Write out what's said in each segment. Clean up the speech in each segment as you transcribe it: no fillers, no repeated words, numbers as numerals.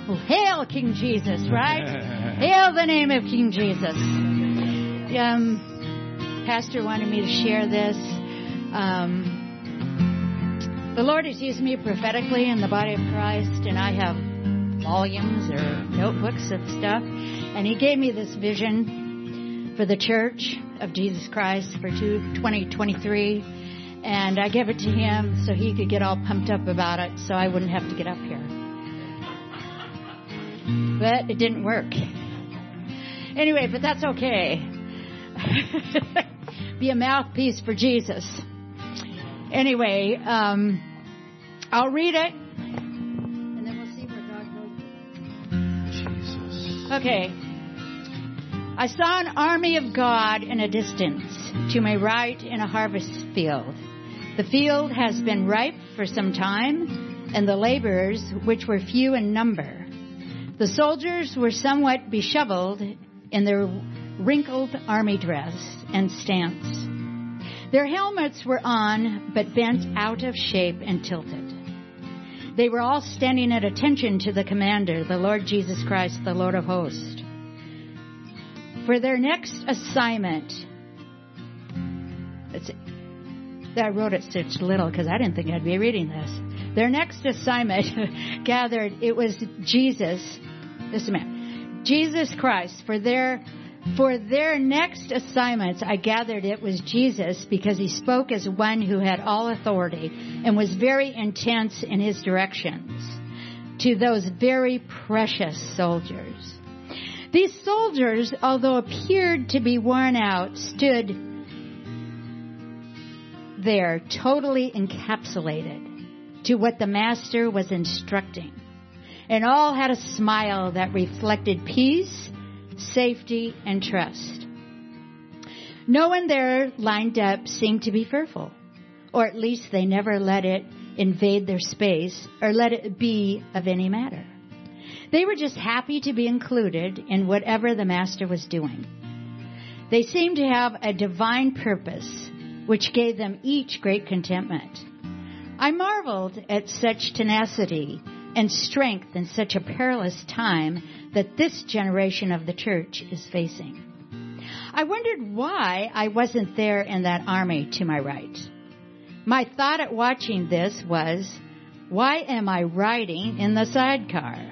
Well, hail King Jesus, right? Hail the name of King Jesus. Pastor wanted me to share this. The Lord has used me prophetically in the body of Christ, and I have volumes or notebooks of stuff. And He gave me this vision for the Church of Jesus Christ for 2023. And I gave it to Him so He could get all pumped up about it so I wouldn't have to get up here. But it didn't work. Anyway, but that's okay. Be a mouthpiece for Jesus. Anyway, I'll read it, and then we'll see where God goes. Jesus. Okay. I saw an army of God in a distance, to my right in a harvest field. The field has been ripe for some time, and the laborers, which were few in number. The soldiers were somewhat disheveled in their wrinkled army dress and stance. Their helmets were on, but bent out of shape and tilted. They were all standing at attention to the commander, the Lord Jesus Christ, the Lord of hosts. For their next assignment, I wrote it such little because I didn't think I'd be reading this. Their next assignment gathered, it was Jesus, just a minute, Jesus Christ. For their next assignments, I gathered it was Jesus because He spoke as one who had all authority and was very intense in His directions to those very precious soldiers. These soldiers, although appeared to be worn out, stood there totally encapsulated to what the Master was instructing. And all had a smile that reflected peace, safety, and trust. No one there lined up seemed to be fearful, or at least they never let it invade their space or let it be of any matter. They were just happy to be included in whatever the Master was doing. They seemed to have a divine purpose, which gave them each great contentment. I marveled at such tenacity and strength in such a perilous time that this generation of the church is facing. I wondered why I wasn't there in that army to my right. My thought at watching this was, why am I riding in the sidecar?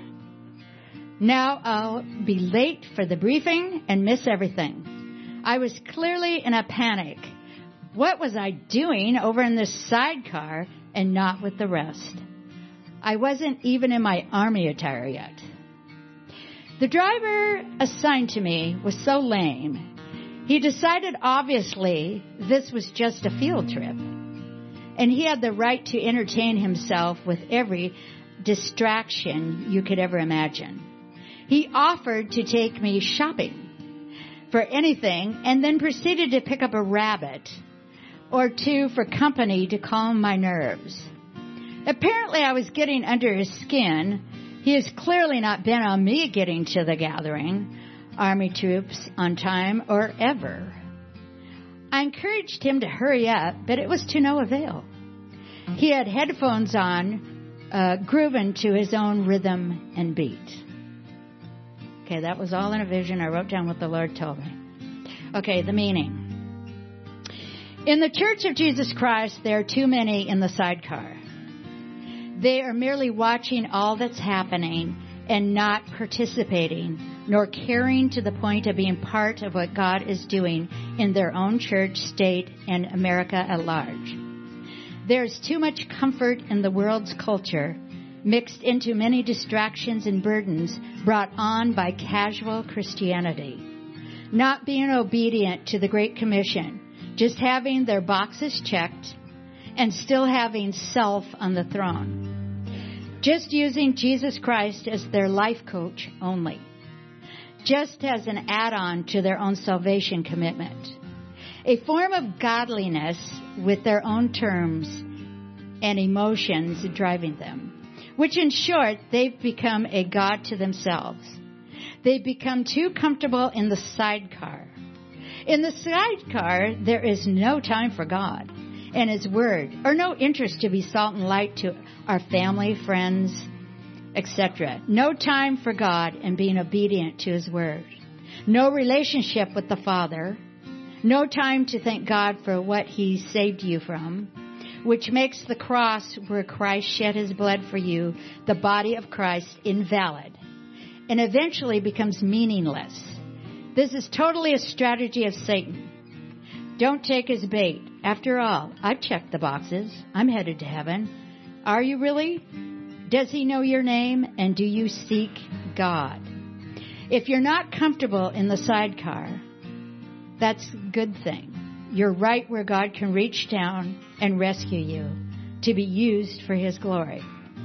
Now I'll be late for the briefing and miss everything. I was clearly in a panic. What was I doing over in this sidecar and not with the rest? I wasn't even in my army attire yet. The driver assigned to me was so lame. He decided obviously this was just a field trip. And he had the right to entertain himself with every distraction you could ever imagine. He offered to take me shopping for anything and then proceeded to pick up a rabbit or two for company to calm my nerves. Apparently I was getting under his skin. He has clearly not been on me getting to the gathering, army troops on time or ever. I encouraged him to hurry up, but it was to no avail. He had headphones on, grooving to his own rhythm and beat. Okay, that was all in a vision. I wrote down what the Lord told me. Okay, the meaning. In the Church of Jesus Christ, there are too many in the sidecar. They are merely watching all that's happening and not participating, nor caring to the point of being part of what God is doing in their own church, state, and America at large. There's too much comfort in the world's culture, mixed into many distractions and burdens brought on by casual Christianity, not being obedient to the Great Commission, just having their boxes checked and still having self on the throne, just using Jesus Christ as their life coach only, just as an add-on to their own salvation commitment, a form of godliness with their own terms and emotions driving them, which in short, they've become a god to themselves. They've become too comfortable in the sidecar. In the sidecar, there is no time for God and His Word, or no interest to be salt and light to our family, friends, etc. No time for God and being obedient to His Word. No relationship with the Father. No time to thank God for what He saved you from, which makes the cross where Christ shed His blood for you, the body of Christ, invalid, and eventually becomes meaningless. This is totally a strategy of Satan. Don't take his bait. After all, I've checked the boxes. I'm headed to heaven. Are you really? Does He know your name? And do you seek God? If you're not comfortable in the sidecar, that's a good thing. You're right where God can reach down and rescue you to be used for His glory.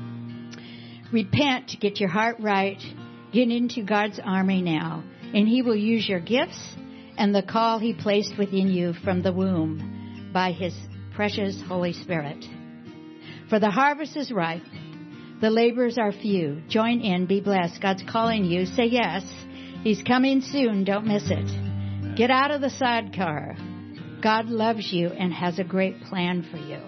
Repent to get your heart right. Get into God's army now, and He will use your gifts and the call He placed within you from the womb by His precious Holy Spirit. For the harvest is ripe. The laborers are few. Join in. Be blessed. God's calling you. Say yes. He's coming soon. Don't miss it. Get out of the sidecar. God loves you and has a great plan for you.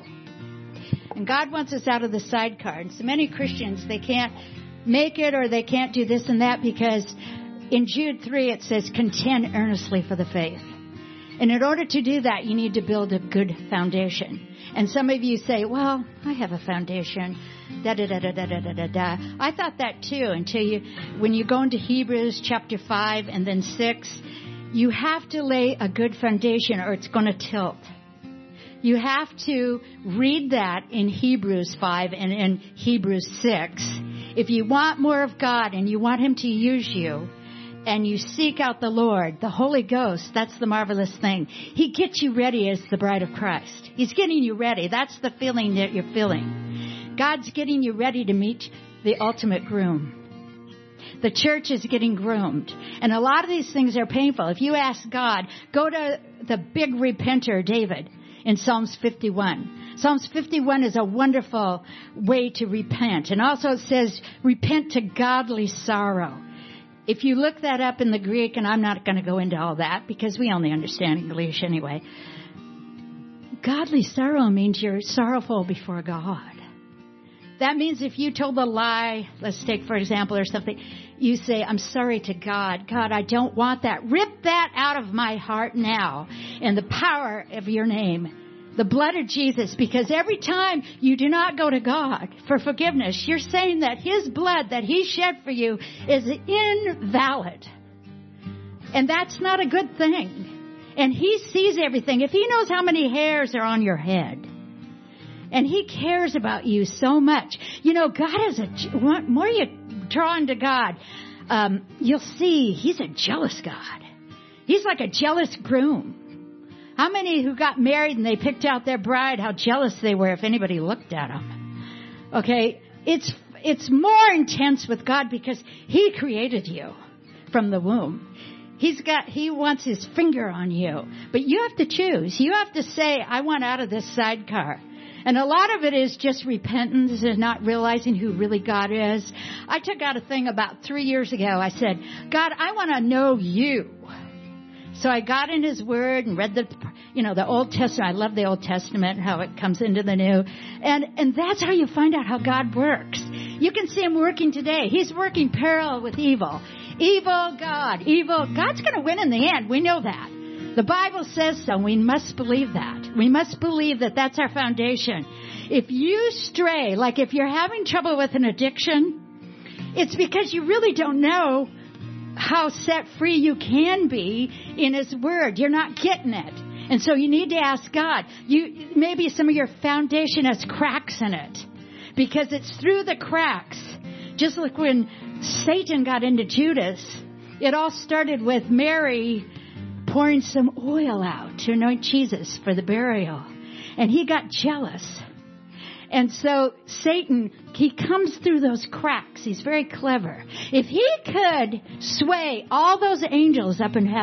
And God wants us out of the sidecar. And so many Christians, they can't make it or they can't do this and that because in Jude 3 it says, contend earnestly for the faith. And in order to do that, you need to build a good foundation. And some of you say, well, I have a foundation. Da-da-da-da-da-da-da-da. I thought that too until when you go into Hebrews chapter 5 and then 6, you have to lay a good foundation or it's going to tilt. You have to read that in Hebrews 5 and in Hebrews 6. If you want more of God and you want Him to use you, and you seek out the Lord, the Holy Ghost, that's the marvelous thing. He gets you ready as the bride of Christ. He's getting you ready. That's the feeling that you're feeling. God's getting you ready to meet the ultimate groom. The church is getting groomed. And a lot of these things are painful. If you ask God, go to the big repenter, David, in Psalms 51. Psalms 51 is a wonderful way to repent. And also it says, repent to godly sorrow. If you look that up in the Greek, and I'm not going to go into all that because we only understand English anyway, godly sorrow means you're sorrowful before God. That means if you told a lie, let's take for example or something, you say, I'm sorry to God. God, I don't want that. Rip that out of my heart now in the power of your name. The blood of Jesus, because every time you do not go to God for forgiveness, you're saying that His blood that He shed for you is invalid. And that's not a good thing. And He sees everything. If He knows how many hairs are on your head, and He cares about you so much, you know, God is more you draw into God, you'll see He's a jealous God. He's like a jealous groom. How many who got married and they picked out their bride, how jealous they were if anybody looked at them? Okay, it's more intense with God because He created you from the womb. He wants His finger on you. But you have to choose. You have to say, I want out of this sidecar. And a lot of it is just repentance and not realizing who really God is. I took out a thing about 3 years ago. I said, God, I want to know you. So I got in His Word and read the Old Testament. I love the Old Testament, how it comes into the New. And that's how you find out how God works. You can see Him working today. He's working parallel with evil. Evil, God. Evil. God's going to win in the end. We know that. The Bible says so. We must believe that. We must believe that that's our foundation. If you stray, like if you're having trouble with an addiction, it's because you really don't know how set free you can be in His Word. You're not getting it. And so you need to ask God. Maybe some of your foundation has cracks in it because it's through the cracks. Just like when Satan got into Judas, it all started with Mary pouring some oil out to anoint Jesus for the burial. And he got jealous. And so Satan, he comes through those cracks. He's very clever. If he could sway all those angels up in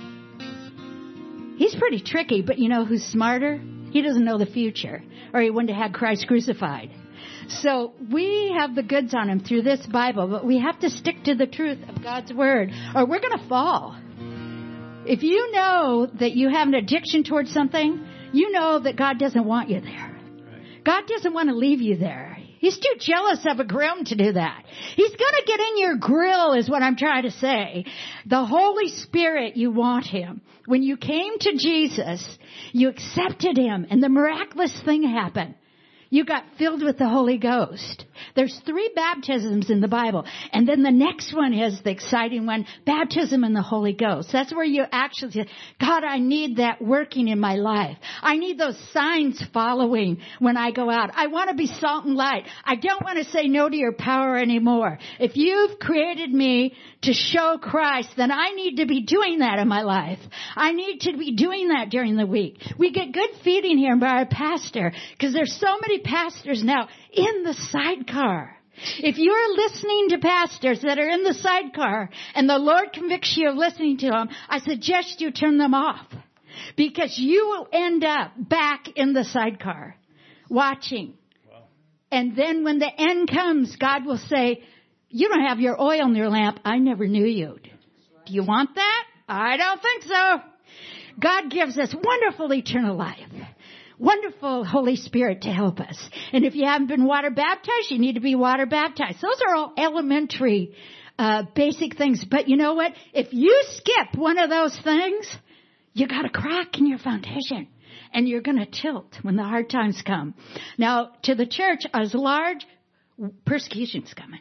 heaven, he's pretty tricky. But you know who's smarter? He doesn't know the future, or he wouldn't have had Christ crucified. So we have the goods on him through this Bible, but we have to stick to the truth of God's Word, or we're going to fall. If you know that you have an addiction towards something, you know that God doesn't want you there. God doesn't want to leave you there. He's too jealous of a groom to do that. He's going to get in your grill is what I'm trying to say. The Holy Spirit, you want him. When you came to Jesus, you accepted him and the miraculous thing happened. You got filled with the Holy Ghost. There's 3 baptisms in the Bible. And then the next one is the exciting one, baptism in the Holy Ghost. That's where you actually say, God, I need that working in my life. I need those signs following when I go out. I want to be salt and light. I don't want to say no to your power anymore. If you've created me to show Christ, then I need to be doing that in my life. I need to be doing that during the week. We get good feeding here by our pastor because there's so many pastors now in the sidecar. If you're listening to pastors that are in the sidecar and the Lord convicts you of listening to them, I suggest you turn them off because you will end up back in the sidecar watching. Wow. And then when the end comes, God will say, you don't have your oil in your lamp. I never knew you. Do you want that? I don't think so. God gives us wonderful eternal life. Wonderful Holy Spirit to help us. And if you haven't been water baptized, you need to be water baptized. Those are all elementary, basic things. But you know what? If you skip one of those things, you got a crack in your foundation. And you're going to tilt when the hard times come. Now, to the church, as large, persecution's coming.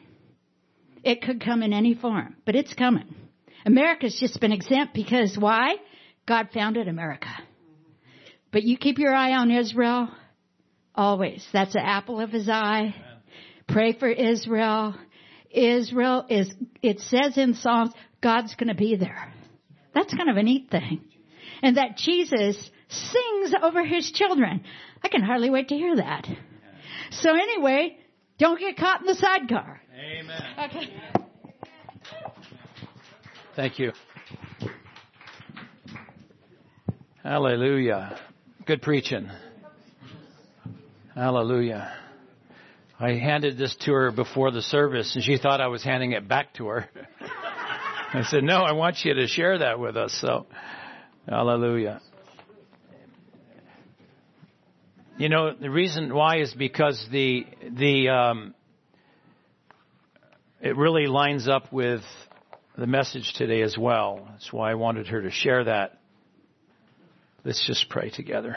It could come in any form, but it's coming. America's just been exempt because why? God founded America. But you keep your eye on Israel always. That's the apple of his eye. Pray for Israel. Israel is, it says in Psalms, God's going to be there. That's kind of a neat thing. And that Jesus sings over his children. I can hardly wait to hear that. So anyway, don't get caught in the sidecar. Amen. Okay. Thank you. Hallelujah. Good preaching. Hallelujah. I handed this to her before the service, and she thought I was handing it back to her. I said, no, I want you to share that with us. So, hallelujah. You know, the reason why is because it really lines up with the message today as well. That's why I wanted her to share that. Let's just pray together.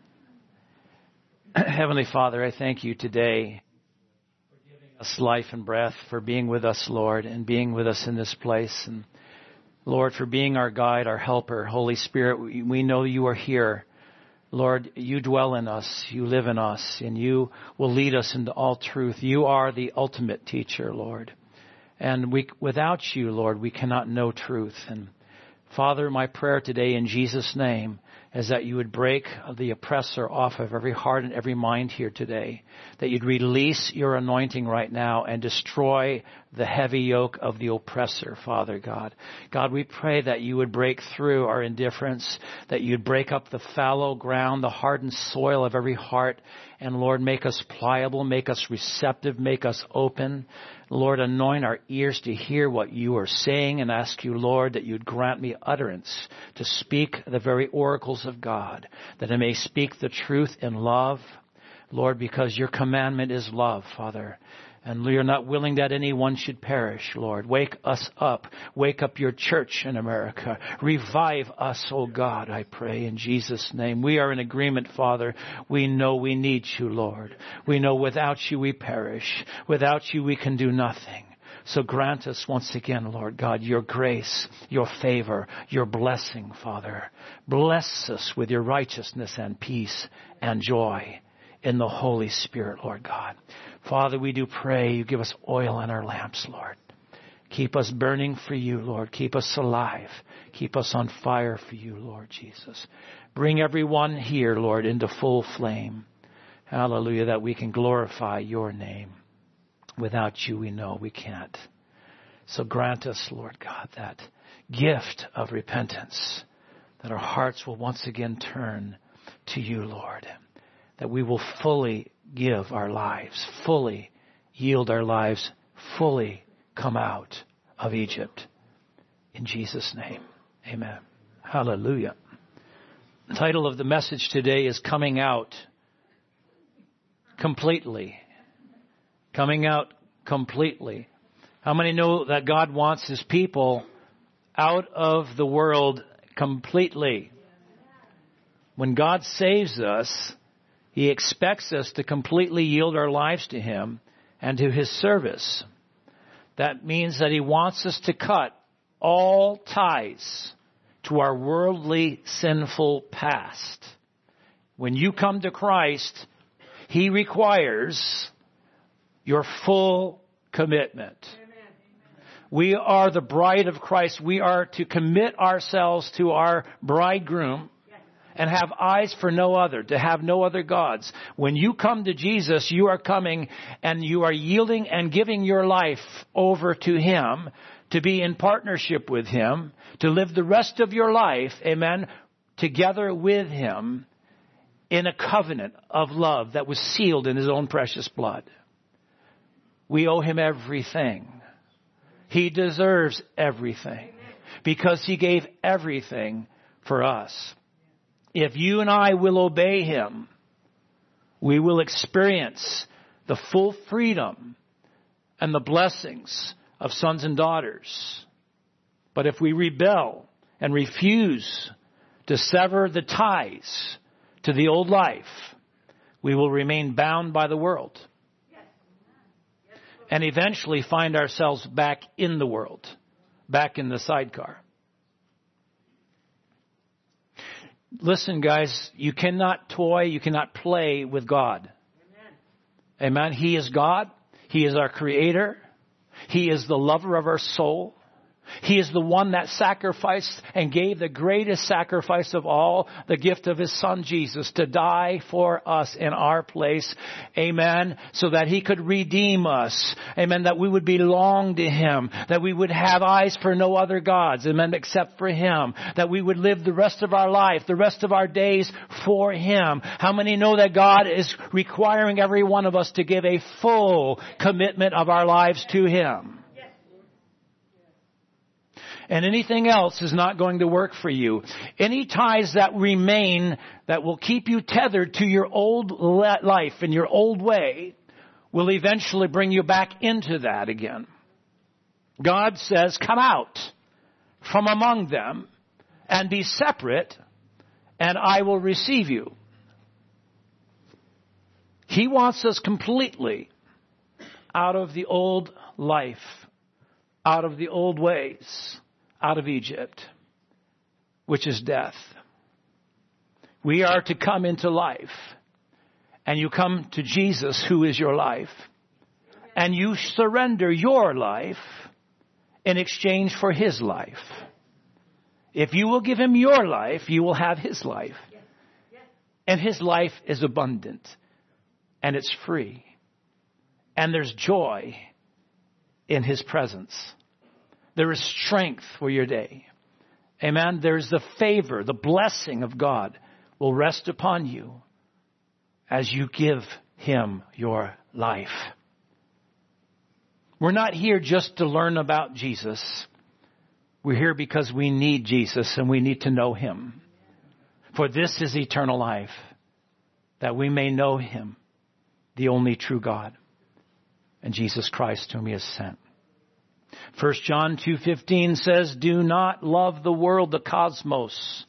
Heavenly Father, I thank you today for giving us life and breath, for being with us, Lord, and being with us in this place. And Lord, for being our guide, our helper. Holy Spirit, we know you are here. Lord, you dwell in us, you live in us, and you will lead us into all truth. You are the ultimate teacher, Lord. And without you, Lord, we cannot know truth. And Father, my prayer today in Jesus' name is that you would break the oppressor off of every heart and every mind here today, that you'd release your anointing right now and destroy the heavy yoke of the oppressor, Father God. God, we pray that you would break through our indifference, that you'd break up the fallow ground, the hardened soil of every heart, and Lord, make us pliable, make us receptive, make us open. Lord, anoint our ears to hear what you are saying, and ask you, Lord, that you'd grant me utterance to speak the very oracles of God, that I may speak the truth in love, Lord, because your commandment is love, Father. And we are not willing that anyone should perish, Lord. Wake us up. Wake up your church in America. Revive us, oh God, I pray in Jesus' name. We are in agreement, Father. We know we need you, Lord. We know without you we perish. Without you we can do nothing. So grant us once again, Lord God, your grace, your favor, your blessing, Father. Bless us with your righteousness and peace and joy in the Holy Spirit, Lord God. Father, we do pray you give us oil in our lamps, Lord. Keep us burning for you, Lord. Keep us alive. Keep us on fire for you, Lord Jesus. Bring everyone here, Lord, into full flame. Hallelujah, that we can glorify your name. Without you, we know we can't. So grant us, Lord God, that gift of repentance, that our hearts will once again turn to you, Lord. That we will fully give our lives, fully yield our lives, fully come out of Egypt. In Jesus' name, amen. Hallelujah. The title of the message today is Coming Out Completely. Coming out completely. How many know that God wants His people out of the world completely? When God saves us, He expects us to completely yield our lives to Him and to His service. That means that He wants us to cut all ties to our worldly, sinful past. When you come to Christ, He requires your full commitment. We are the bride of Christ. We are to commit ourselves to our bridegroom and have eyes for no other, to have no other gods. When you come to Jesus, you are coming and you are yielding and giving your life over to Him, to be in partnership with Him, to live the rest of your life, amen, together with Him in a covenant of love that was sealed in His own precious blood. We owe Him everything. He deserves everything because He gave everything for us. If you and I will obey Him, we will experience the full freedom and the blessings of sons and daughters. But if we rebel and refuse to sever the ties to the old life, we will remain bound by the world and eventually find ourselves back in the world, back in the sidecar. Listen, guys, you cannot toy, you cannot play with God. Amen. He is God. He is our Creator. He is the lover of our soul. He is the one that sacrificed and gave the greatest sacrifice of all, the gift of His Son Jesus, to die for us in our place. Amen. So that He could redeem us. Amen. That we would belong to Him. That we would have eyes for no other gods. Amen. Except for Him. That we would live the rest of our life, the rest of our days for Him. How many know that God is requiring every one of us to give a full commitment of our lives to Him? And anything else is not going to work for you. Any ties that remain that will keep you tethered to your old life and your old way will eventually bring you back into that again. God says, come out from among them and be separate, and I will receive you. He wants us completely out of the old life, out of the old ways, out of Egypt, which is death. We are to come into life. And you come to Jesus, who is your life. And you surrender your life in exchange for His life. If you will give Him your life, you will have His life. And His life is abundant. And it's free. And there's joy in His presence. There is strength for your day. Amen. There's the favor, the blessing of God will rest upon you as you give Him your life. We're not here just to learn about Jesus. We're here because we need Jesus and we need to know Him. For this is eternal life, that we may know Him, the only true God, and Jesus Christ whom He has sent. 1 John 2:15 says, do not love the world, the cosmos,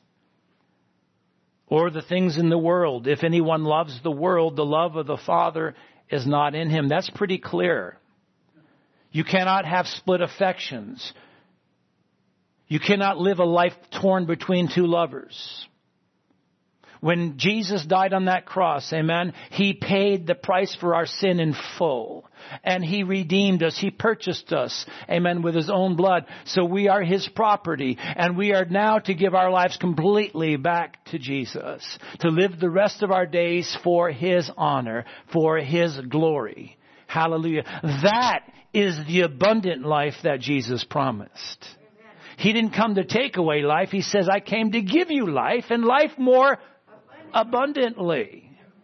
or the things in the world. If anyone loves the world, the love of the Father is not in him. That's pretty clear. You cannot have split affections. You cannot live a life torn between two lovers. When Jesus died on that cross, amen, He paid the price for our sin in full. And He redeemed us. He purchased us, amen, with His own blood. So we are His property. And we are now to give our lives completely back to Jesus. To live the rest of our days for His honor, for His glory. Hallelujah. That is the abundant life that Jesus promised. He didn't come to take away life. He says, I came to give you life and life more abundantly.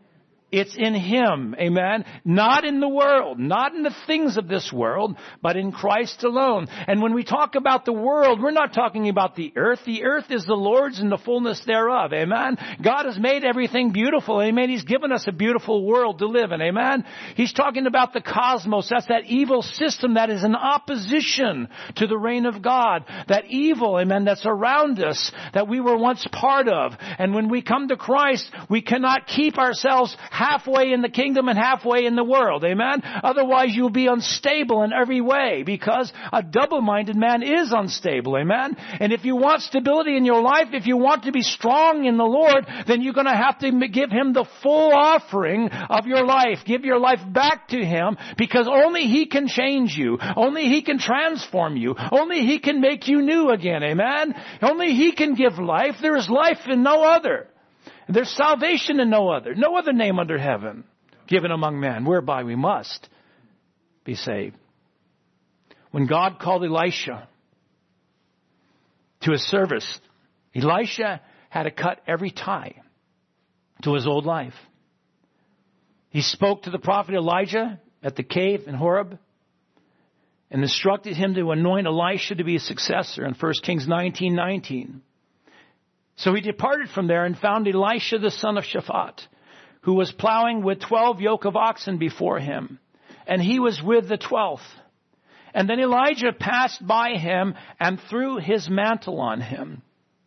It's in Him, amen? Not in the world, not in the things of this world, but in Christ alone. And when we talk about the world, we're not talking about the earth. The earth is the Lord's and the fullness thereof, amen? God has made everything beautiful, amen? He's given us a beautiful world to live in, amen? He's talking about the cosmos. That's that evil system that is in opposition to the reign of God. That evil, amen, that's around us, that we were once part of. And when we come to Christ, we cannot keep ourselves halfway in the kingdom and halfway in the world. Amen? Otherwise you'll be unstable in every way, because a double-minded man is unstable. Amen? And if you want stability in your life, if you want to be strong in the Lord, then you're going to have to give Him the full offering of your life. Give your life back to Him, because only He can change you. Only He can transform you. Only He can make you new again. Amen? Only He can give life. There is life in no other. There's salvation in no other name under heaven given among men, whereby we must be saved. When God called Elisha to His service, Elisha had to cut every tie to his old life. He spoke to the prophet Elijah at the cave in Horeb and instructed him to anoint Elisha to be his successor in 1 Kings 19:19. So he departed from there and found Elisha the son of Shaphat, who was plowing with 12 yoke of oxen before him, and he was with the 12th. And then Elijah passed by him and threw his mantle on him.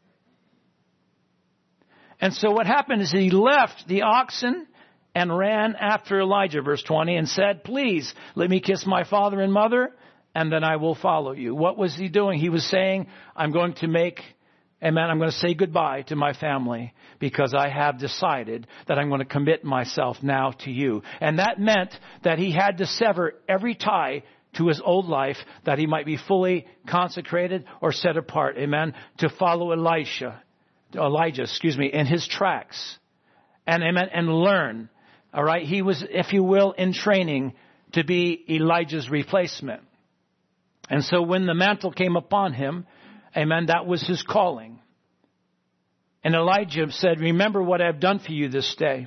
And so what happened is he left the oxen and ran after Elijah, verse 20, and said, "Please, let me kiss my father and mother, and then I will follow you." What was he doing? He was saying, I'm going to say goodbye to my family, because I have decided that I'm going to commit myself now to you. And that meant that he had to sever every tie to his old life, that he might be fully consecrated or set apart, amen, to follow Elijah, in his tracks. And amen, and learn. All right, he was, if you will, in training to be Elijah's replacement. And so when the mantle came upon him, amen, that was his calling. And Elijah said, "Remember what I've done for you this day."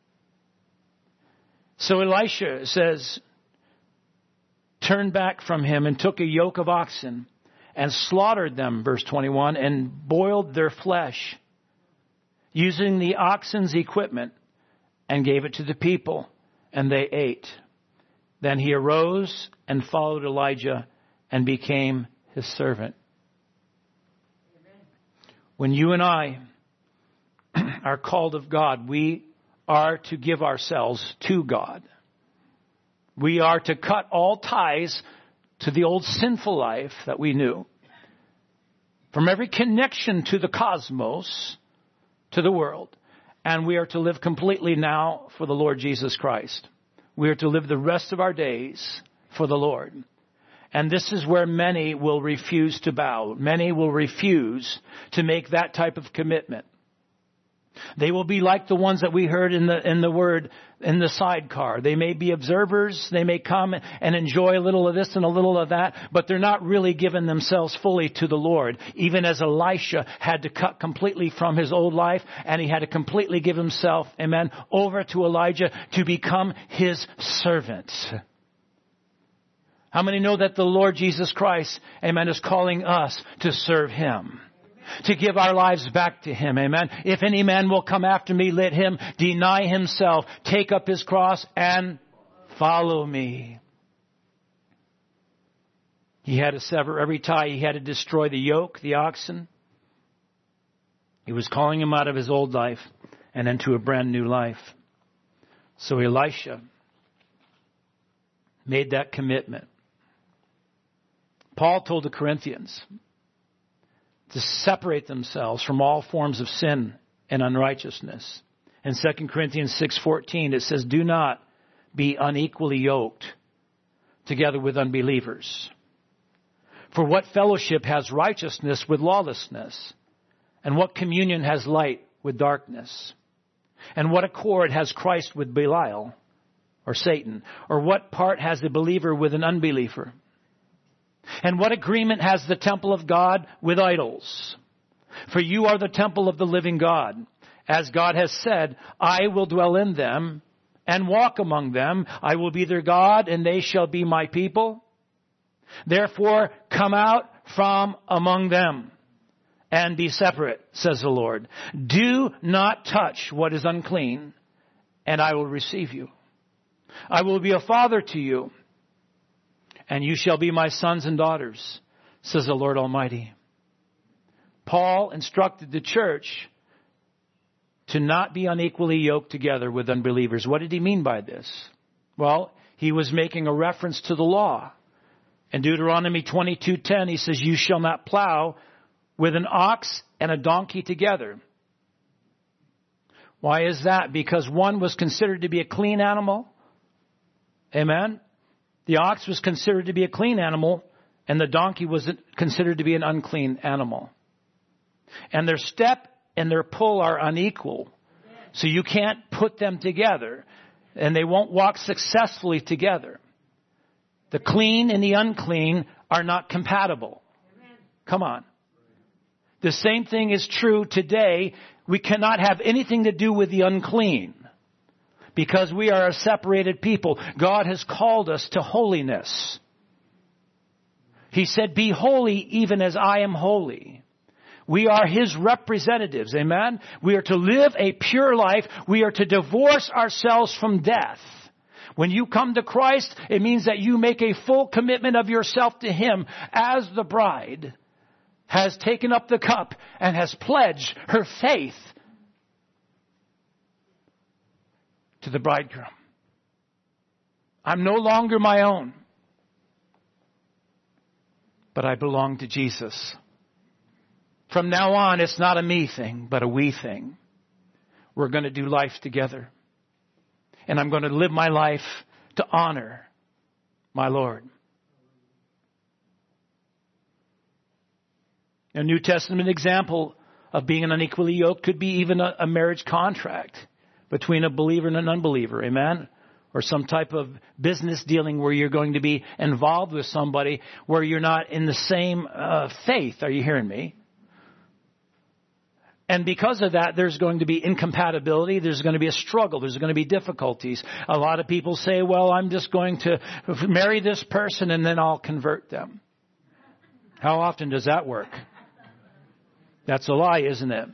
So Elisha says, turned back from him and took a yoke of oxen and slaughtered them, verse 21, and boiled their flesh using the oxen's equipment, and gave it to the people, and they ate. Then he arose and followed Elijah and became his servant. When you and I are called of God, we are to give ourselves to God. We are to cut all ties to the old sinful life that we knew. From every connection to the cosmos, to the world. And we are to live completely now for the Lord Jesus Christ. We are to live the rest of our days for the Lord. And this is where many will refuse to bow. Many will refuse to make that type of commitment. They will be like the ones that we heard in the word in the sidecar. They may be observers. They may come and enjoy a little of this and a little of that, but they're not really giving themselves fully to the Lord. Even as Elisha had to cut completely from his old life, and he had to completely give himself, amen, over to Elijah to become his servant. How many know that the Lord Jesus Christ, amen, is calling us to serve Him? To give our lives back to Him, amen. If any man will come after me, let him deny himself, take up his cross, and follow me. He had to sever every tie. He had to destroy the yoke, the oxen. He was calling him out of his old life and into a brand new life. So Elisha made that commitment. Paul told the Corinthians to separate themselves from all forms of sin and unrighteousness. In 2 Corinthians 6:14, it says, "Do not be unequally yoked together with unbelievers. For what fellowship has righteousness with lawlessness? And what communion has light with darkness? And what accord has Christ with Belial, or Satan? Or what part has the believer with an unbeliever? And what agreement has the temple of God with idols? For you are the temple of the living God. As God has said, I will dwell in them and walk among them. I will be their God, and they shall be my people. Therefore, come out from among them and be separate, says the Lord. Do not touch what is unclean, and I will receive you. I will be a father to you, and you shall be my sons and daughters, says the Lord Almighty. Paul instructed the church to not be unequally yoked together with unbelievers. What did he mean by this? Well, he was making a reference to the law. In Deuteronomy 22:10, he says, you shall not plow with an ox and a donkey together. Why is that? Because one was considered to be a clean animal. Amen? The ox was considered to be a clean animal, and the donkey was considered to be an unclean animal. And their step and their pull are unequal. So you can't put them together, and they won't walk successfully together. The clean and the unclean are not compatible. Come on. The same thing is true today. We cannot have anything to do with the unclean because we are a separated people. God has called us to holiness. He said, be holy even as I am holy. We are His representatives. Amen. We are to live a pure life. We are to divorce ourselves from death. When you come to Christ, it means that you make a full commitment of yourself to Him as the bride has taken up the cup and has pledged her faith to the bridegroom. I'm no longer my own, but I belong to Jesus. From now on, it's not a me thing, but a we thing. We're going to do life together. And I'm going to live my life to honor my Lord. A New Testament example of being an unequally yoked could be even a marriage contract between a believer and an unbeliever. Amen? Or some type of business dealing where you're going to be involved with somebody where you're not in the same faith. Are you hearing me? And because of that, there's going to be incompatibility. There's going to be a struggle. There's going to be difficulties. A lot of people say, well, I'm just going to marry this person and then I'll convert them. How often does that work? That's a lie, isn't it?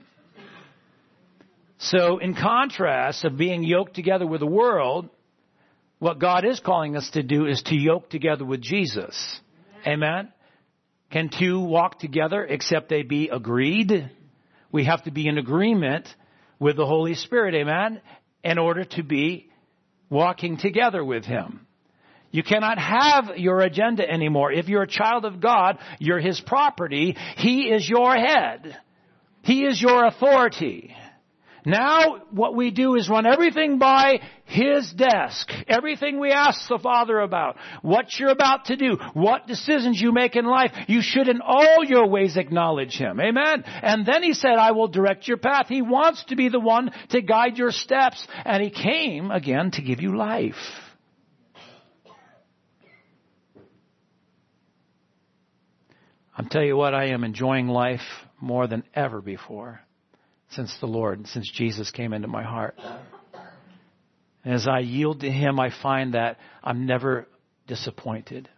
So in contrast of being yoked together with the world, what God is calling us to do is to yoke together with Jesus. Amen? Can two walk together except they be agreed? We have to be in agreement with the Holy Spirit, amen, in order to be walking together with Him. You cannot have your agenda anymore. If you're a child of God, you're His property. He is your head. He is your authority. Now what we do is run everything by His desk. Everything we ask the Father about. What you're about to do. What decisions you make in life. You should in all your ways acknowledge Him. Amen. And then He said, I will direct your path. He wants to be the one to guide your steps. And He came again to give you life. I'm telling you what, I am enjoying life more than ever before. Since Jesus came into my heart. And as I yield to Him, I find that I'm never disappointed.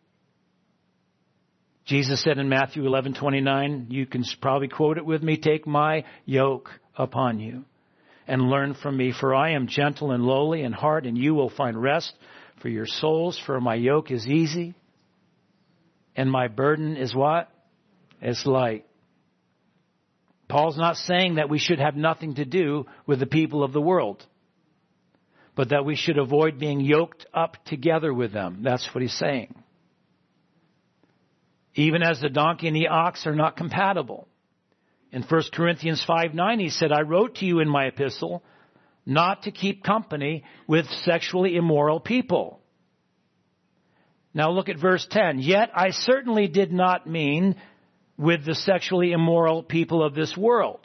Jesus said in Matthew 11:29, you can probably quote it with me, take my yoke upon you and learn from me, for I am gentle and lowly in heart, and you will find rest for your souls, for my yoke is easy and my burden is what? It's light. Paul's not saying that we should have nothing to do with the people of the world, but that we should avoid being yoked up together with them. That's what he's saying. Even as the donkey and the ox are not compatible. In 1 Corinthians 5:9, he said, I wrote to you in my epistle not to keep company with sexually immoral people. Now look at verse 10. Yet I certainly did not mean with the sexually immoral people of this world,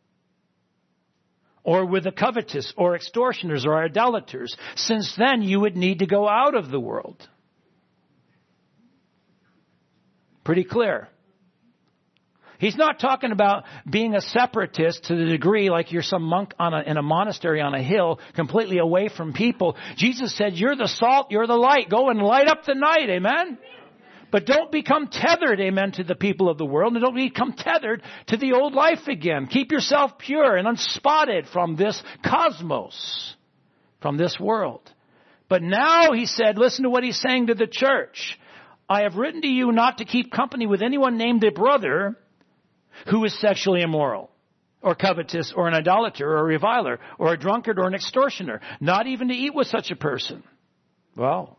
or with the covetous, or extortioners, or idolaters, since then you would need to go out of the world. Pretty clear. He's not talking about being a separatist to the degree like you're some monk in a monastery on a hill, completely away from people. Jesus said, you're the salt, you're the light. Go and light up the night, amen? But don't become tethered, amen, to the people of the world. And don't become tethered to the old life again. Keep yourself pure and unspotted from this cosmos, from this world. But now, he said, listen to what he's saying to the church. I have written to you not to keep company with anyone named a brother who is sexually immoral, or covetous, or an idolater, or a reviler, or a drunkard, or an extortioner. Not even to eat with such a person. Well,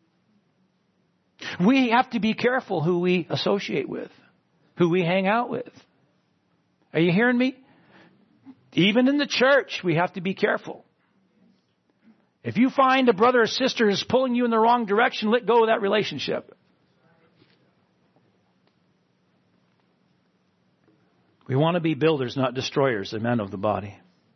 we have to be careful who we associate with, who we hang out with. Are you hearing me? Even in the church, we have to be careful. If you find a brother or sister is pulling you in the wrong direction, let go of that relationship. We want to be builders, not destroyers, amen, of the body.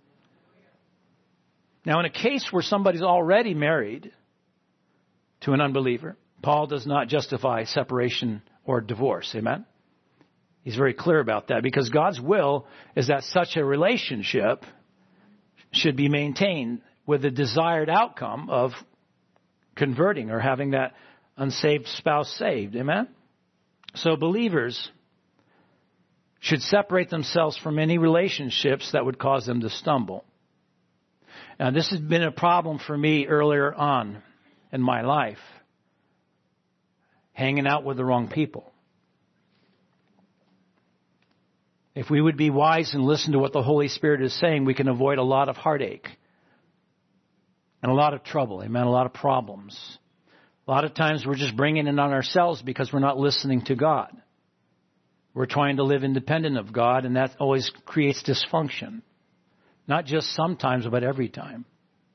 Now, in a case where somebody's already married to an unbeliever, Paul does not justify separation or divorce. Amen? He's very clear about that because God's will is that such a relationship should be maintained with the desired outcome of converting or having that unsaved spouse saved. Amen? So believers should separate themselves from any relationships that would cause them to stumble. Now, this has been a problem for me earlier on in my life. Hanging out with the wrong people. If we would be wise and listen to what the Holy Spirit is saying, we can avoid a lot of heartache and a lot of trouble, amen, a lot of problems. A lot of times we're just bringing it on ourselves because we're not listening to God. We're trying to live independent of God, and that always creates dysfunction. Not just sometimes, but every time.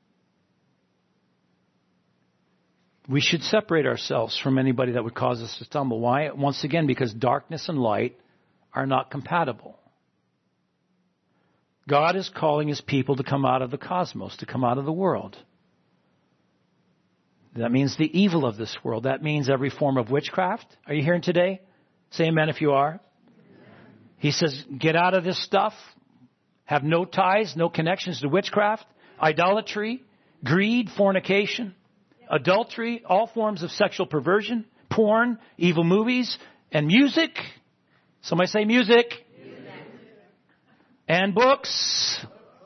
We should separate ourselves from anybody that would cause us to stumble. Why? Once again, because darkness and light are not compatible. God is calling His people to come out of the cosmos, to come out of the world. That means the evil of this world. That means every form of witchcraft. Are you hearing today? Say amen if you are. He says, get out of this stuff. Have no ties, no connections to witchcraft, idolatry, greed, fornication, adultery, all forms of sexual perversion, porn, evil movies, and music. Somebody say music. And books.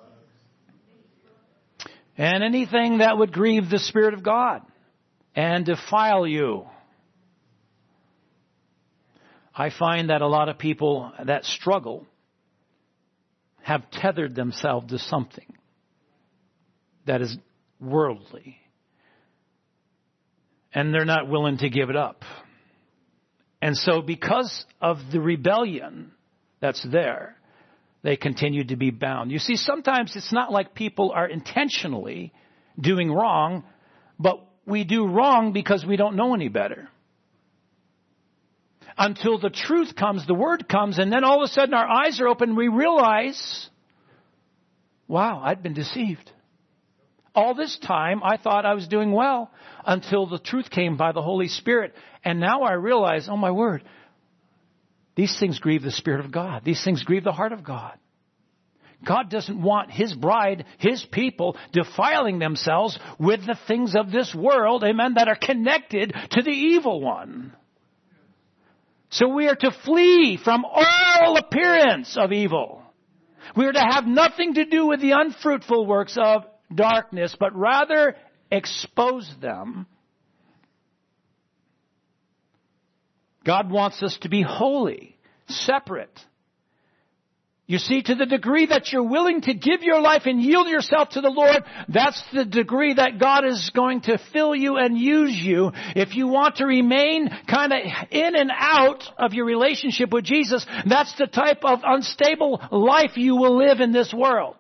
And anything that would grieve the Spirit of God and defile you. I find that a lot of people that struggle have tethered themselves to something that is worldly. And they're not willing to give it up. And so because of the rebellion that's there, they continue to be bound. You see, sometimes it's not like people are intentionally doing wrong, but we do wrong because we don't know any better. Until the truth comes, the word comes, and then all of a sudden our eyes are open and we realize, wow, I'd been deceived. All this time I thought I was doing well until the truth came by the Holy Spirit. And now I realize, oh my word, these things grieve the Spirit of God. These things grieve the heart of God. God doesn't want His bride, His people, defiling themselves with the things of this world, amen, that are connected to the evil one. So we are to flee from all appearance of evil. We are to have nothing to do with the unfruitful works of darkness, but rather expose them. God wants us to be holy, separate. You see, to the degree that you're willing to give your life and yield yourself to the Lord, that's the degree that God is going to fill you and use you. If you want to remain kind of in and out of your relationship with Jesus, that's the type of unstable life you will live in this world.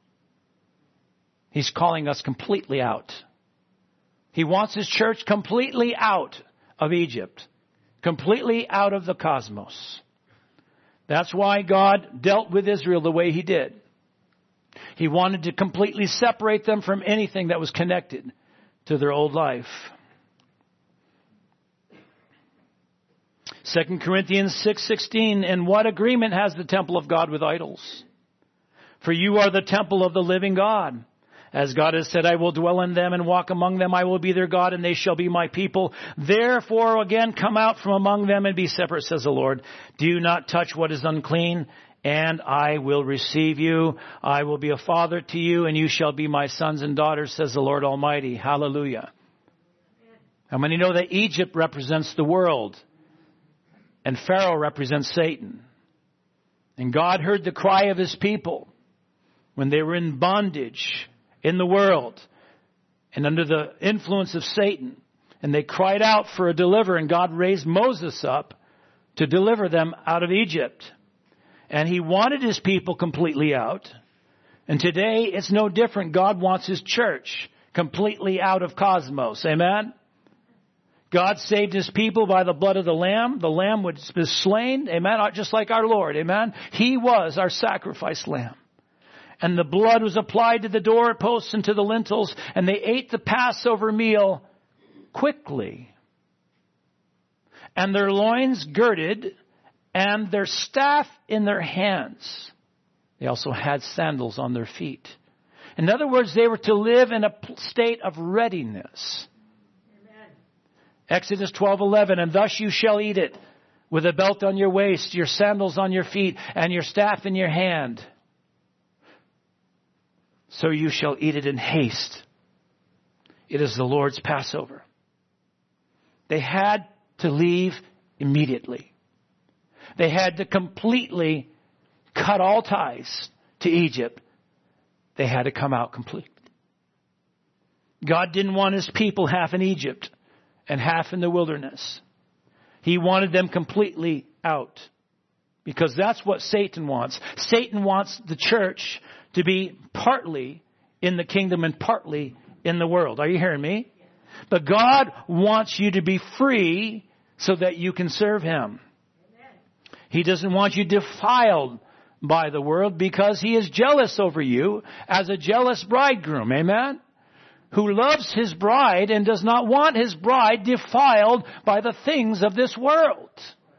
He's calling us completely out. He wants His church completely out of Egypt, completely out of the cosmos. That's why God dealt with Israel the way He did. He wanted to completely separate them from anything that was connected to their old life. 2 Corinthians 6:16, and what agreement has the temple of God with idols? For you are the temple of the living God. As God has said, I will dwell in them and walk among them. I will be their God and they shall be my people. Therefore, again, come out from among them and be separate, says the Lord. Do not touch what is unclean, and I will receive you. I will be a father to you, and you shall be my sons and daughters, says the Lord Almighty. Hallelujah. How many know that Egypt represents the world and Pharaoh represents Satan? And God heard the cry of his people when they were in bondage in the world and under the influence of Satan. And they cried out for a deliverer, and God raised Moses up to deliver them out of Egypt. And he wanted his people completely out. And today it's no different. God wants his church completely out of cosmos. Amen? God saved his people by the blood of the Lamb. The Lamb was slain. Amen? Just like our Lord. Amen? He was our sacrifice lamb. And the blood was applied to the doorposts and to the lintels, and they ate the Passover meal quickly. And their loins girded, and their staff in their hands. They also had sandals on their feet. In other words, they were to live in a state of readiness. Amen. Exodus 12:11, and thus you shall eat it, with a belt on your waist, your sandals on your feet, and your staff in your hand. So you shall eat it in haste. It is the Lord's Passover. They had to leave immediately. They had to completely cut all ties to Egypt. They had to come out completely. God didn't want his people half in Egypt and half in the wilderness. He wanted them completely out. Because that's what Satan wants. Satan wants the church to be partly in the kingdom and partly in the world. Are you hearing me? But God wants you to be free so that you can serve him. He doesn't want you defiled by the world because he is jealous over you as a jealous bridegroom. Amen? Who loves his bride and does not want his bride defiled by the things of this world.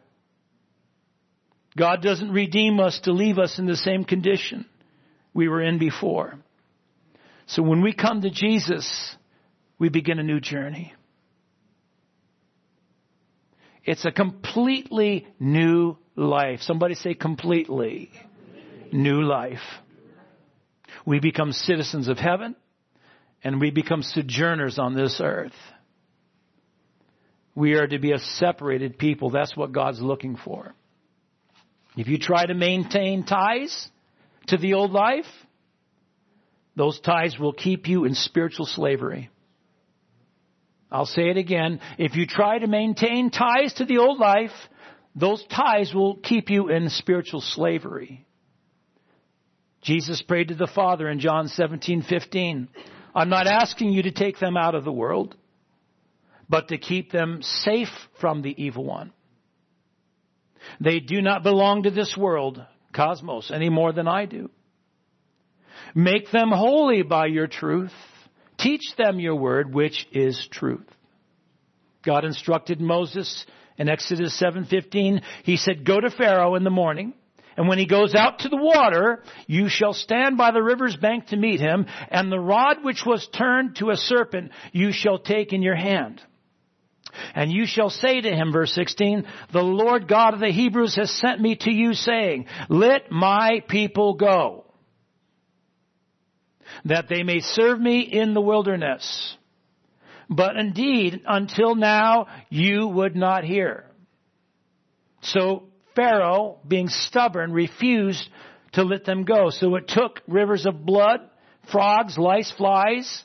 God doesn't redeem us to leave us in the same condition we were in before. So when we come to Jesus, we begin a new journey. It's a completely new life. Somebody say completely. New life. We become citizens of heaven and we become sojourners on this earth. We are to be a separated people. That's what God's looking for. If you try to maintain ties to the old life, those ties will keep you in spiritual slavery. I'll say it again. If you try to maintain ties to the old life, those ties will keep you in spiritual slavery. Jesus prayed to the Father in John 17:15. I'm not asking you to take them out of the world, but to keep them safe from the evil one. They do not belong to this world, cosmos, any more than I do. Make them holy by your truth. Teach them your word, which is truth. God instructed Moses in Exodus 7:15. He said, go to Pharaoh in the morning, and when he goes out to the water, you shall stand by the river's bank to meet him, and the rod which was turned to a serpent you shall take in your hand. And you shall say to him, verse 16, the Lord God of the Hebrews has sent me to you, saying, let my people go, that they may serve me in the wilderness. But indeed, until now, you would not hear. So Pharaoh, being stubborn, refused to let them go. So it took rivers of blood, frogs, lice, flies,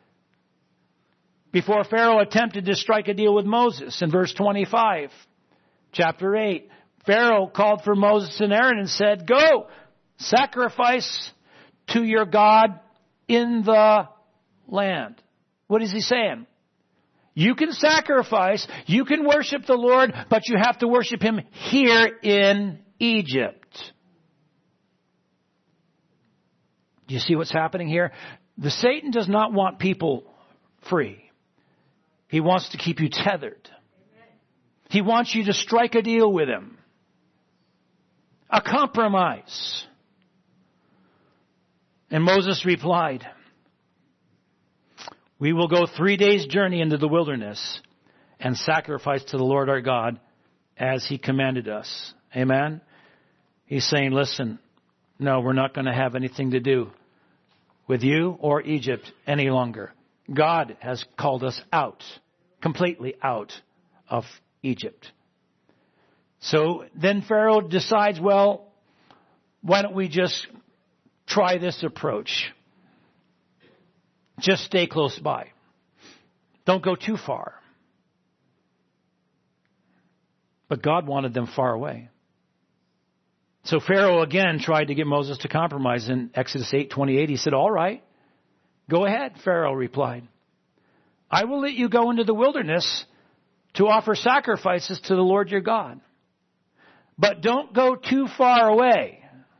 before Pharaoh attempted to strike a deal with Moses. In verse 25, chapter 8, Pharaoh called for Moses and Aaron and said, go, sacrifice to your God in the land. What is he saying? You can sacrifice, you can worship the Lord, but you have to worship him here in Egypt. Do you see what's happening here? Satan does not want people free. He wants to keep you tethered. He wants you to strike a deal with him. A compromise. And Moses replied, we will go 3 days' journey into the wilderness and sacrifice to the Lord our God as he commanded us. Amen? He's saying, listen, no, we're not going to have anything to do with you or Egypt any longer. God has called us out, completely out of Egypt. So then Pharaoh decides, well, why don't we just try this approach? Just stay close by. Don't go too far. But God wanted them far away. So Pharaoh again tried to get Moses to compromise. In Exodus 8:28, he said, all right, go ahead, Pharaoh replied. I will let you go into the wilderness to offer sacrifices to the Lord your God. But don't go too far away.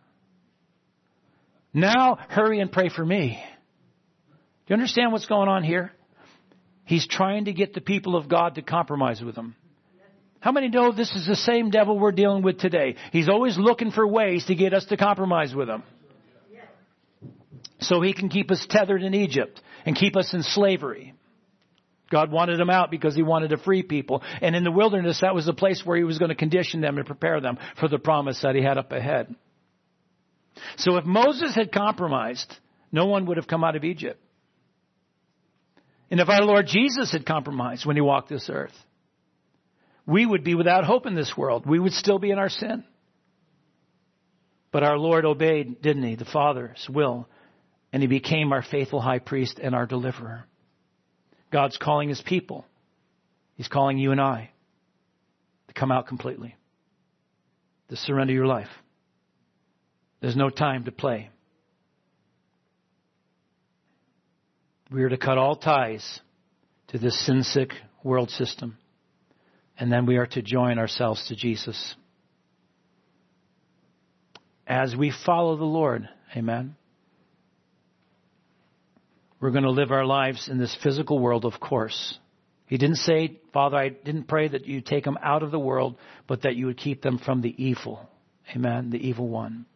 Now hurry and pray for me. Do you understand what's going on here? He's trying to get the people of God to compromise with him. How many know this is the same devil we're dealing with today? He's always looking for ways to get us to compromise with him. So he can keep us tethered in Egypt and keep us in slavery. God wanted them out because he wanted to free people. And in the wilderness, that was the place where he was going to condition them and prepare them for the promise that he had up ahead. So if Moses had compromised, no one would have come out of Egypt. And if our Lord Jesus had compromised when he walked this earth, we would be without hope in this world. We would still be in our sin. But our Lord obeyed, didn't he, the Father's will, and he became our faithful high priest and our deliverer. God's calling his people. He's calling you and I to come out completely, to surrender your life. There's no time to play. We are to cut all ties to this sin-sick world system. And then we are to join ourselves to Jesus. As we follow the Lord, amen, we're going to live our lives in this physical world, of course. He didn't say, Father, I didn't pray that you take them out of the world, but that you would keep them from the evil. Amen, the evil one.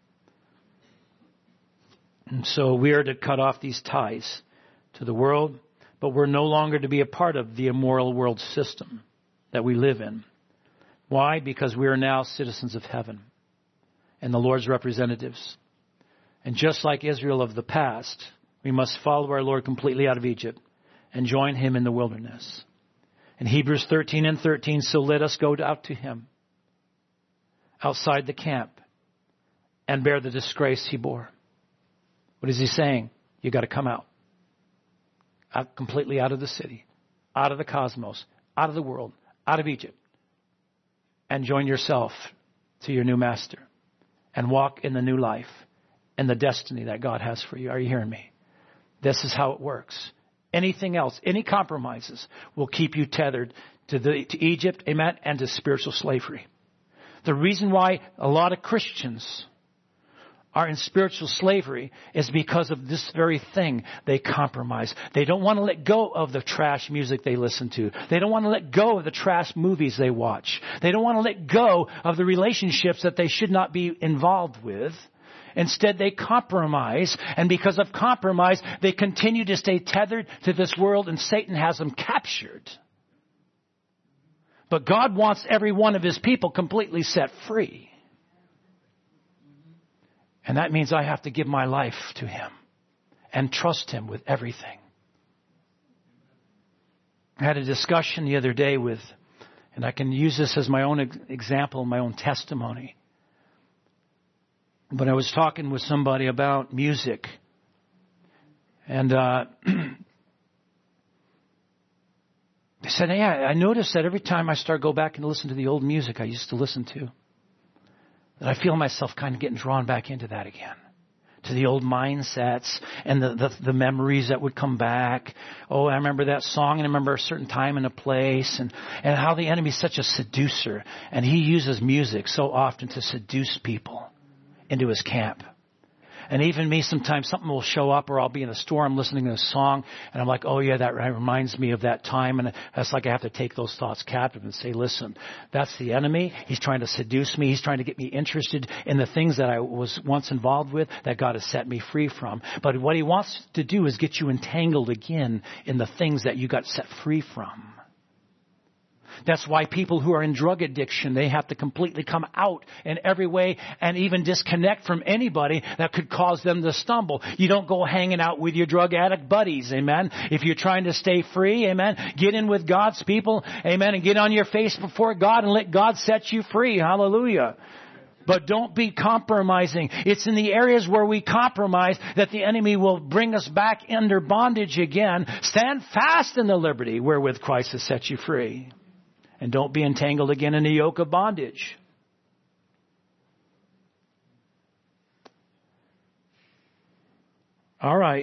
And so we are to cut off these ties to the world, but we're no longer to be a part of the immoral world system that we live in. Why? Because we are now citizens of heaven and the Lord's representatives. And just like Israel of the past, we must follow our Lord completely out of Egypt and join him in the wilderness. In Hebrews 13:13, so let us go out to him outside the camp and bear the disgrace he bore. What is he saying? You got to come out completely out of the city, out of the cosmos, out of the world, out of Egypt, and join yourself to your new master and walk in the new life and the destiny that God has for you. Are you hearing me? This is how it works. Anything else, any compromises will keep you tethered to Egypt, amen, and to spiritual slavery. The reason why a lot of Christians are in spiritual slavery is because of this very thing. They compromise. They don't want to let go of the trash music they listen to. They don't want to let go of the trash movies they watch. They don't want to let go of the relationships that they should not be involved with. Instead, they compromise, and because of compromise, they continue to stay tethered to this world, and Satan has them captured. But God wants every one of his people completely set free. And that means I have to give my life to him and trust him with everything. I had a discussion the other day with, and I can use this as my own example, my own testimony. But I was talking with somebody about music. And they said, yeah, I noticed that every time I go back and listen to the old music I used to listen to, that I feel myself kind of getting drawn back into that again. To the old mindsets and the memories that would come back. Oh, I remember that song and I remember a certain time and a place and how the enemy is such a seducer. And he uses music so often to seduce people into his camp. And even me, sometimes something will show up, or I'll be in a store, I'm listening to a song, and I'm like, oh yeah, that reminds me of that time. And it's like I have to take those thoughts captive and say, listen, that's the enemy. He's trying to seduce me. He's trying to get me interested in the things that I was once involved with that God has set me free from. But what he wants to do is get you entangled again in the things that you got set free from. That's why people who are in drug addiction, they have to completely come out in every way and even disconnect from anybody that could cause them to stumble. You don't go hanging out with your drug addict buddies, amen. If you're trying to stay free, amen, get in with God's people, amen, and get on your face before God and let God set you free. Hallelujah. But don't be compromising. It's in the areas where we compromise that the enemy will bring us back under bondage again. Stand fast in the liberty wherewith Christ has set you free. And don't be entangled again in the yoke of bondage. All right.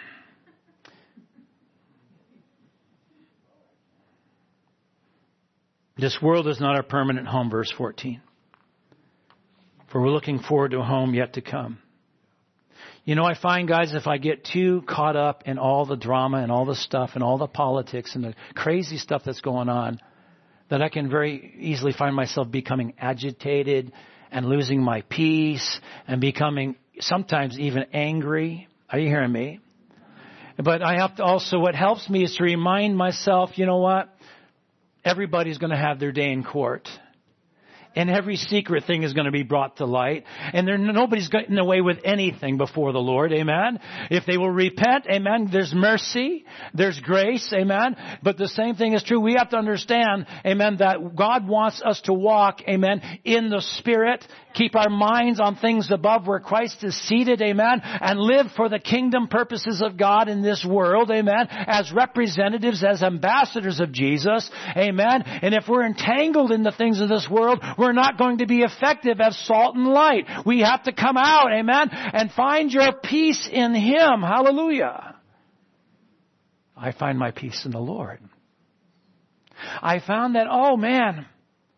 This world is not our permanent home, verse 14. For we're looking forward to a home yet to come. You know, I find, guys, if I get too caught up in all the drama and all the stuff and all the politics and the crazy stuff that's going on, that I can very easily find myself becoming agitated and losing my peace and becoming sometimes even angry. Are you hearing me? But I have to also, what helps me is to remind myself, you know what? Everybody's going to have their day in court. And every secret thing is going to be brought to light. And nobody's getting away with anything before the Lord. Amen. If they will repent, amen, there's mercy. There's grace. Amen. But the same thing is true. We have to understand, amen, that God wants us to walk, amen, in the Spirit. Keep our minds on things above where Christ is seated. Amen. And live for the kingdom purposes of God in this world. Amen. As representatives, as ambassadors of Jesus. Amen. And if we're entangled in the things of this world, we're not going to be effective as salt and light. We have to come out, amen, and find your peace in Him. Hallelujah. I find my peace in the Lord. I found that, oh man,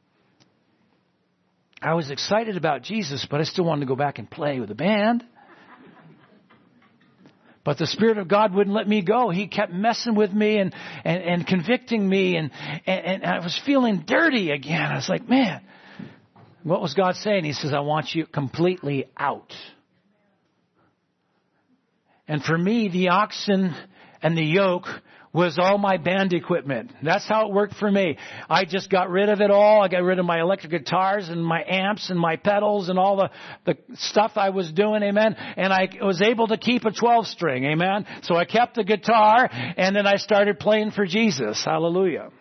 I was excited about Jesus, but I still wanted to go back and play with the band. But the Spirit of God wouldn't let me go. He kept messing with me and convicting me, and I was feeling dirty again. I was like, man, what was God saying? He says, I want you completely out. And for me, the oxen and the yoke was all my band equipment. That's how it worked for me. I just got rid of it all. I got rid of my electric guitars and my amps and my pedals and all the stuff I was doing, amen. And I was able to keep a 12-string, amen. So I kept the guitar, and then I started playing for Jesus. Hallelujah.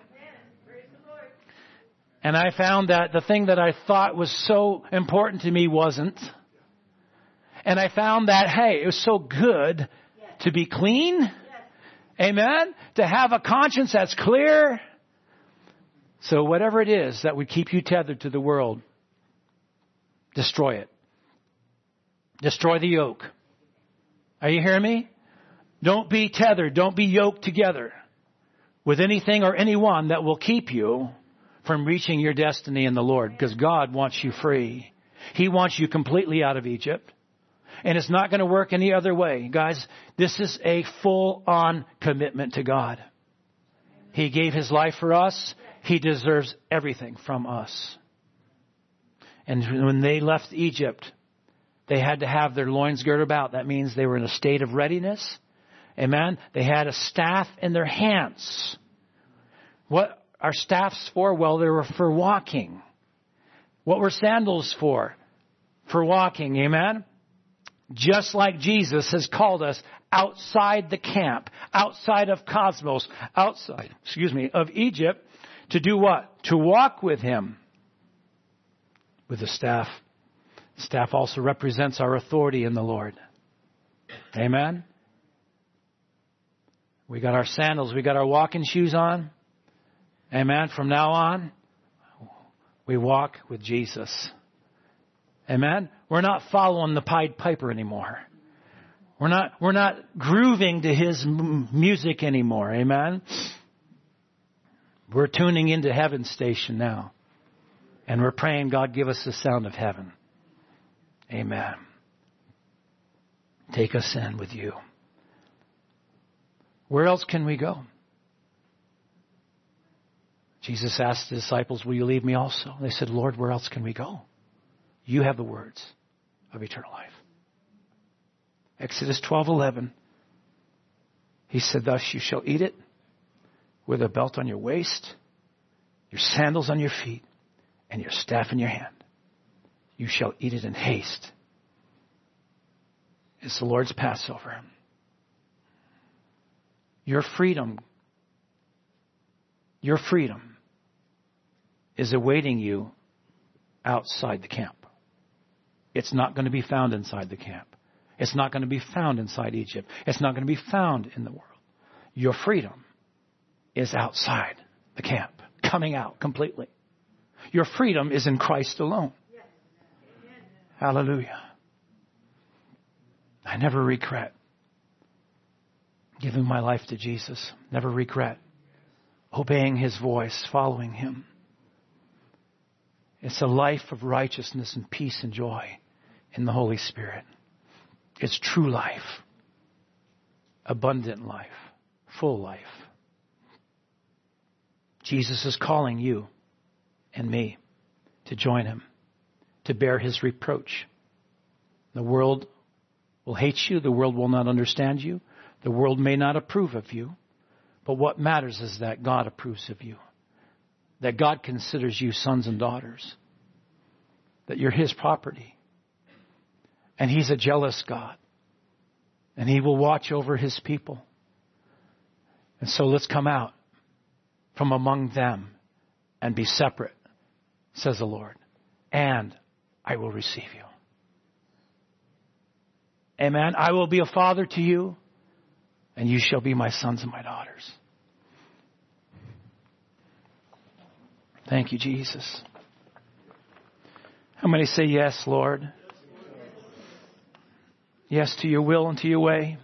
And I found that the thing that I thought was so important to me wasn't. And I found that, hey, it was so good to be clean. Amen. To have a conscience that's clear. So whatever it is that would keep you tethered to the world, destroy it. Destroy the yoke. Are you hearing me? Don't be tethered. Don't be yoked together with anything or anyone that will keep you from reaching your destiny in the Lord, because God wants you free. He wants you completely out of Egypt. And it's not going to work any other way. Guys, this is a full-on commitment to God. He gave His life for us. He deserves everything from us. And when they left Egypt, they had to have their loins girded about. That means they were in a state of readiness. Amen. They had a staff in their hands. What are staffs for? Well, they were for walking. What were sandals for? For walking. Amen. Just like Jesus has called us outside the camp, outside of Cosmos, outside, of Egypt, to do what? To walk with Him. With the staff. The staff also represents our authority in the Lord. Amen. We got our sandals, we got our walking shoes on. Amen. From now on, we walk with Jesus. Amen. We're not following the Pied Piper anymore. We're not grooving to his music anymore. Amen. We're tuning into heaven's station now. And we're praying, God, give us the sound of heaven. Amen. Take us in with you. Where else can we go? Jesus asked the disciples, will you leave me also? They said, Lord, where else can we go? You have the words of eternal life. Exodus 12:11. He said, thus you shall eat it with a belt on your waist, your sandals on your feet, and your staff in your hand. You shall eat it in haste. It's the Lord's Passover. Your freedom is awaiting you outside the camp. It's not going to be found inside the camp. It's not going to be found inside Egypt. It's not going to be found in the world. Your freedom is outside the camp, coming out completely. Your freedom is in Christ alone. Hallelujah. I never regret giving my life to Jesus. Never regret obeying His voice, following Him. It's a life of righteousness and peace and joy in the Holy Spirit. It's true life, abundant life, full life. Jesus is calling you and me to join Him, to bear His reproach. The world will hate you. The world will not understand you. The world may not approve of you. But what matters is that God approves of you. That God considers you sons and daughters. That you're His property. And He's a jealous God. And He will watch over His people. And so let's come out from among them and be separate, says the Lord. And I will receive you. Amen. I will be a father to you, and you shall be my sons and my daughters. Thank you, Jesus. How many say yes, Lord? Yes to your will and to your way.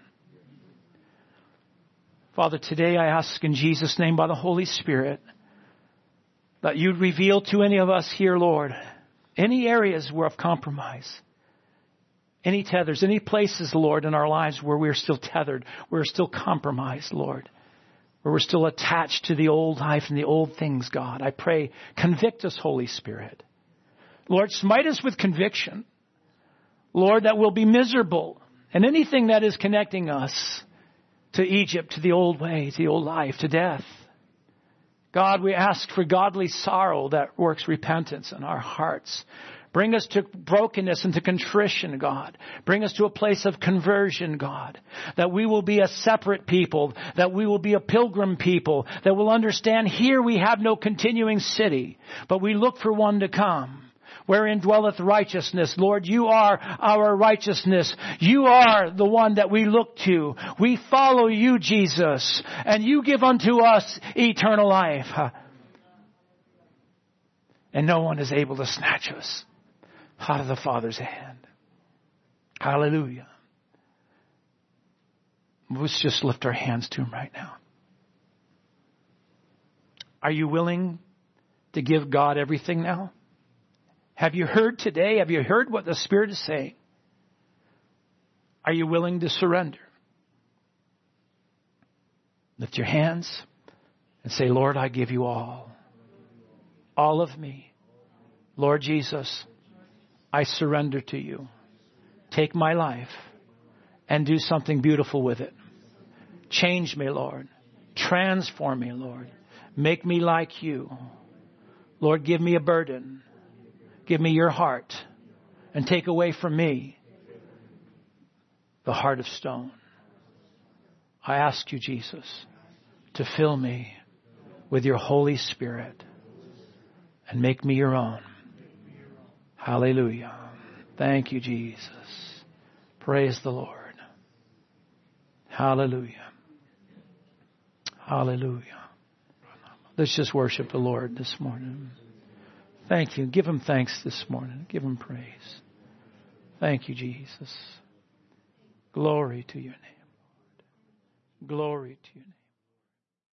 Father, today I ask in Jesus' name by the Holy Spirit that you'd reveal to any of us here, Lord, any areas where of compromise, any tethers, any places, Lord, in our lives where we're still tethered, we're still compromised, Lord, where we're still attached to the old life and the old things, God. I pray, convict us, Holy Spirit. Lord, smite us with conviction. Lord, that we'll be miserable. And anything that is connecting us to Egypt, to the old way, to the old life, to death. God, we ask for godly sorrow that works repentance in our hearts. Bring us to brokenness and to contrition, God. Bring us to a place of conversion, God. That we will be a separate people. That we will be a pilgrim people. That will understand here we have no continuing city, but we look for one to come. Wherein dwelleth righteousness. Lord, you are our righteousness. You are the one that we look to. We follow you, Jesus. And you give unto us eternal life. And no one is able to snatch us out of the Father's hand. Hallelujah. Let's just lift our hands to Him right now. Are you willing to give God everything now? Have you heard today? Have you heard what the Spirit is saying? Are you willing to surrender? Lift your hands and say, Lord, I give you all. All of me. Lord Jesus, I surrender to you. Take my life and do something beautiful with it. Change me, Lord. Transform me, Lord. Make me like you. Lord, give me a burden. Give me your heart and take away from me the heart of stone. I ask you, Jesus, to fill me with your Holy Spirit and make me your own. Hallelujah. Thank you, Jesus. Praise the Lord. Hallelujah. Hallelujah. Let's just worship the Lord this morning. Thank you. Give Him thanks this morning. Give Him praise. Thank you, Jesus. Glory to your name, Lord. Glory to your name.